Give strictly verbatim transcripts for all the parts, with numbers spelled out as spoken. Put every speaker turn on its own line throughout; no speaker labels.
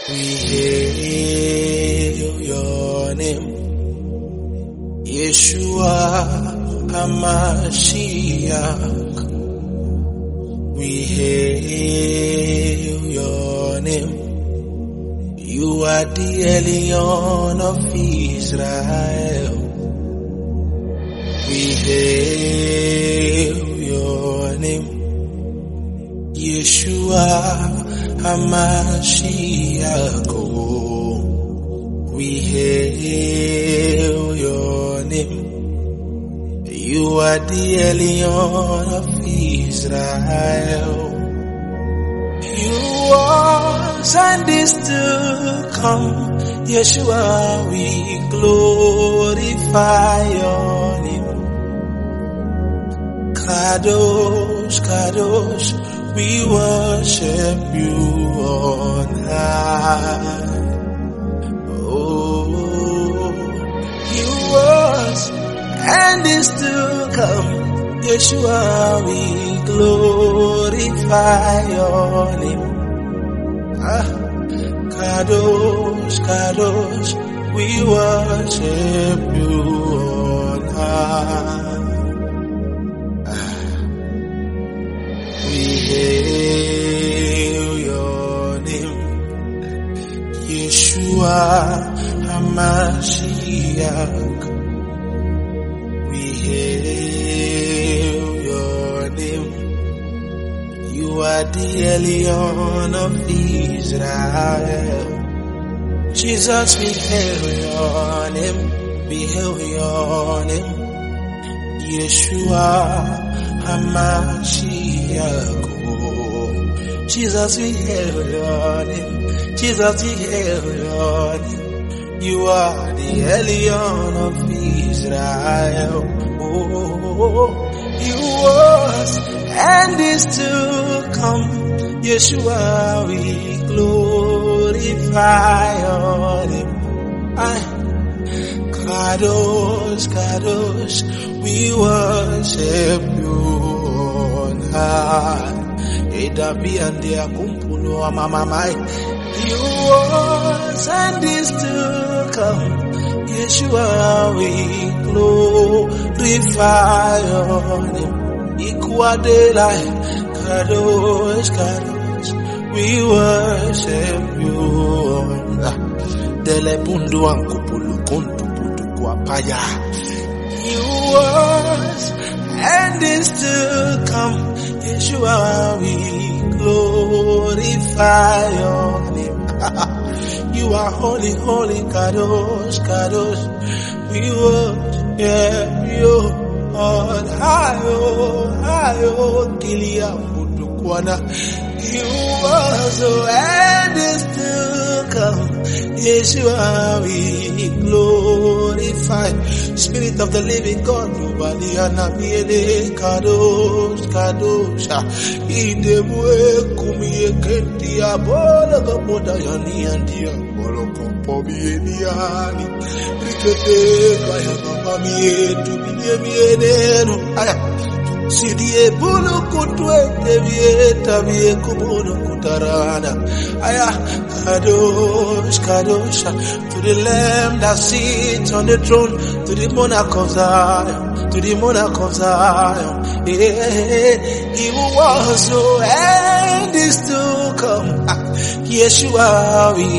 We hail your name, Yeshua HaMashiach. We hail your name. You are the Elyon of Israel. We hail your name, Yeshua HaMashiach. We hail your name. You are the Elyon of Israel. You was and is to come, Yeshua. We glorify your name. Kadosh, Kadosh, we worship you on high. Oh, you was and is to come, Yeshua. We glorify your name. Ah, Kadosh, Kadosh, we worship you on high. We hail your name, Yeshua HaMashiach. We hail your name. You are the Elyon of Israel. Jesus, we hail your name. We hail your name, Yeshua HaMashiach. Jesus, we hail your name. Jesus, we hail your name. You are the Elyon of Israel. Oh, you was and is to come, Yeshua. We glorify your name. Aye. Kadosh, Kadosh, we worship you on high. Edabi and the akumpulo amamamai. You was and is to come, Yeshua. We glorify your name. Ikwadelai, Kadosh, Kadosh, we worship you. Delepundu ankupulu kuntu putu kwapaya. You was and is to come, Yeshua. We glorify your name. You are holy, holy, Kadosh, Kadosh. We worship you on high, oh, high, oh, Kilia Mutukwana. You are so and is to come, Yeshua. We glorify. Spirit of the living God, Nobody Anamiele, Kadosh, Kadosh. Idemwe kumie kentia bola kapoda yani andia bolo kompobi eniani. Rikete kaya mamie tu biye mieneno. Aya. Sidie bulu kutwe devie tabie kubono kutarana. Aya, Kadosh, Kadosh, to the Lamb that sits on the throne, to the monarch of Zion, to the monarch of Zion. Yeah, he was so and is to come. Yeshua, we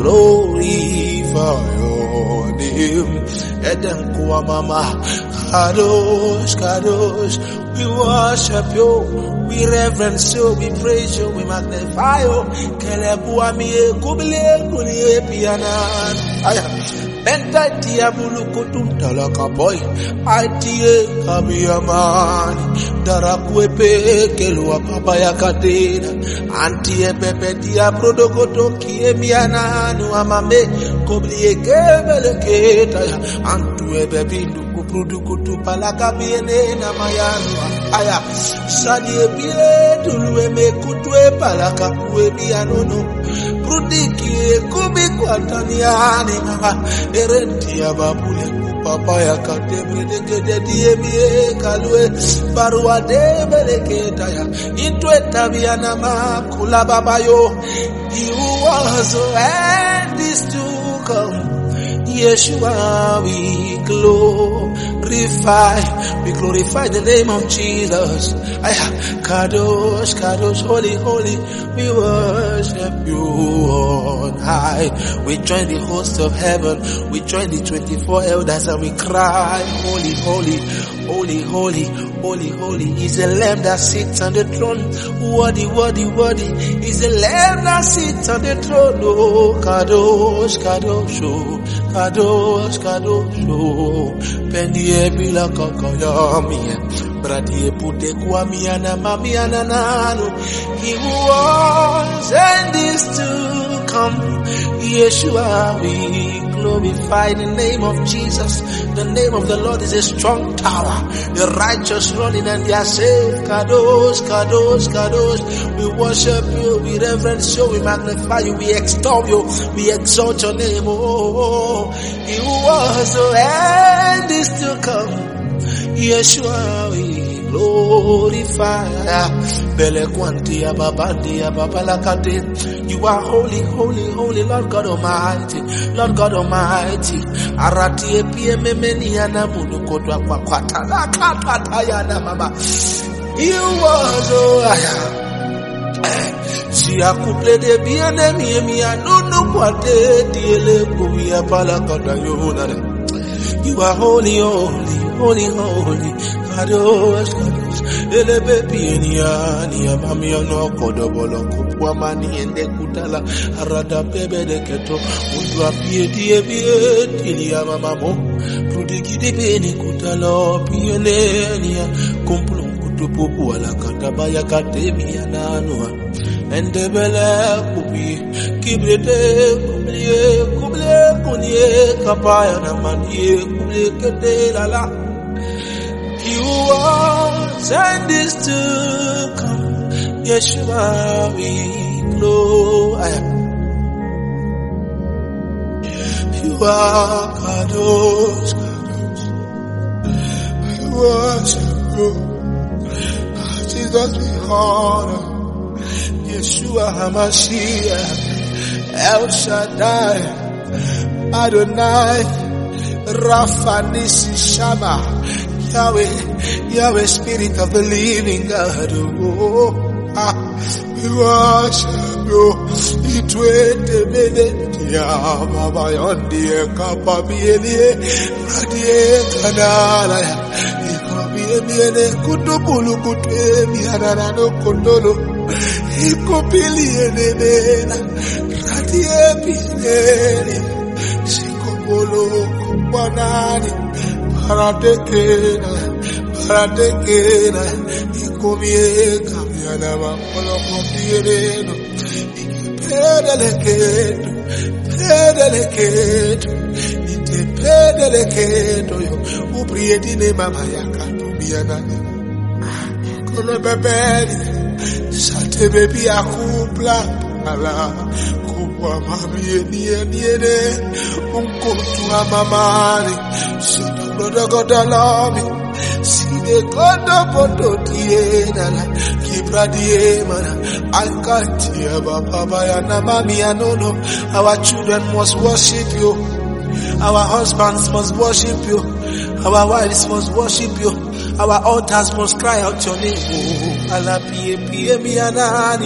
glorify your name. Eden kuwa mama, Kadosh, Kadosh, we worship you, we reverence you, we praise you, we magnify you. Kelebu amie kubile kulie pianan. Aya, benta diabulu kutuntala kaboy. Aitie kabiyamani. Darakwepe kelua papaya katena. Antie pepe diabrodo koto kie miananu amame. Kublie kebele ketaya. Antue bebindu kutu palaka biene na mayanu. Aya, sadie bie tulwe me kutwe palaka kue bianono. Prudiki kubi kwa taniani mama. Erentia babule kupapaya katebre deke die bie kalwe. Barua debele ketaya. Intwe tabiana makula babayo. You was and is to come. Yeshua, we glorify, we glorify the name of Jesus. Ayah, Kadosh, Kadosh, holy, holy, we worship you on high. We join the host of heaven, we join the twenty-four elders and we cry, holy, holy, holy, holy, holy, holy is the Lamb that sits on the throne. Worthy, worthy, worthy is the Lamb that sits on the throne. Oh, Kadosh, Kadosh, oh, Kadosh, Kadosh, oh, Pendie bila kokoyomi, Bradie pute kwami ana mami ana nano. He was and is to come. Yeshua, we glorify the name of Jesus. The name of the Lord is a strong tower. The righteous run in and they are saved. Kadosh, Kadosh, Kadosh. We worship you, we reverence you, we magnify you, we extol you, we exalt your name. Oh, he was and is to come. Yeshua, we glorify. Bele kwanti ababandi ababalakade. You are holy, holy, holy, Lord God Almighty, Lord God Almighty. Arati epie memeni yana munukotwa kwa kwata la kapata yana mama. You was oh aya. Si akuple de biene mi mi anunu kwate diele kuya balakada yona. You are holy, holy, holy, holy. Kadosh, Kadosh. Ele baby niya niya mami ono kodobolo kupwa mani ende kutala arada bebe de keto undwa pie die bie tilia mama mo prudiki de beni kutala pie niya kumpulu kutupu wala katabaya katemia nanua ende bele kubi kibrete kubliye kubliye kunye kapaya na manie kubliye kete lala. You was and is to come. Yeshua, we glorify. You are Kadosh, Kadosh. We worship you. Jesus, we honor. Yeshua HaMashiach, El Shaddai, Adonai, Rapha Nissi Shama. Yahweh, Yahweh, Spirit of the living God, oh, ah, we worship you. Itwete mede, ya baba yondi kapa biye, radie kanala, ikobiye biye kutubulu kutwe biarana no kondolo, ikobiliye nene, radie biye, sikobolo kubanani. Paradekena, paradekena, ikomieka, yana makolo kopiereno, ikipedeleketo, pedeleketo, ite pedeleketo yo, upriedine mama yakatu bianane, kolo bebeli, sate bebi akupla, ala, kupwa mami eni eni, unkotu amamani, soto brother God allow me, see the God of Bodo Tiena, Kibra Diemana, Alkatia, Baba, and Mami, and no, our children must worship you, our husbands must worship you, our wives must worship you, our altars must cry out your name. Oh, ala pie pie mi anani,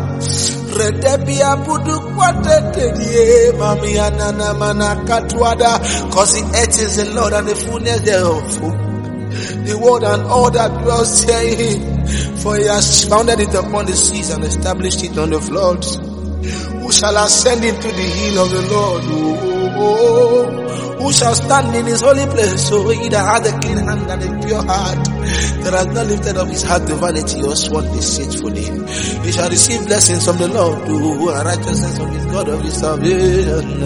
redebia budu kwatete die, mami anana manakatwada, cause the earth is the Lord and the fullness thereof. The world and all that dwells therein, for he has founded it upon the seas and established it on the floods. Who shall ascend into the hill of the Lord? Oh, oh, oh. Who shall stand in his holy place? So he that hath a clean hand and a pure heart, that has not lifted up his heart to vanity or sworn deceitfully, he shall receive blessings from the Lord, oh, and righteousness from his God of his salvation.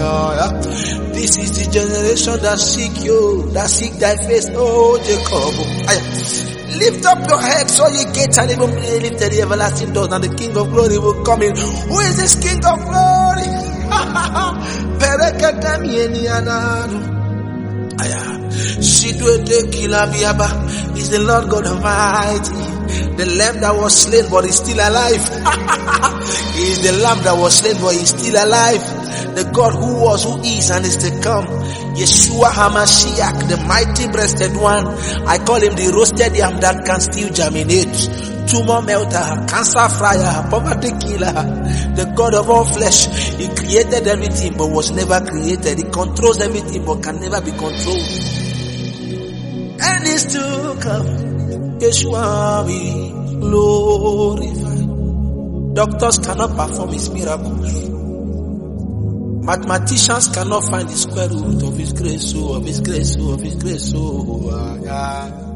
This is the generation that seek you, that seek thy face, oh Jacob. Lift up your head, so ye gates, and even be lifted the everlasting doors, and the King of glory will come in. Who is this King of glory? Is the Lord God Almighty. The lamb that was slain but is still alive. He is the lamb that was slain but is still alive. The God who was, who is, and is to come. Yeshua HaMashiach, the mighty breasted one. I call him the roasted yam that can still germinate. Tumor melter, cancer fryer, poverty killer. The God of all flesh. He created everything but was never created. He controls everything but can never be controlled. And is to come. Yeshua we glorify. Doctors cannot perform his miracles. Mathematicians cannot find the square root of his grace, oh, of his grace, oh, of his grace, oh, ah, yeah.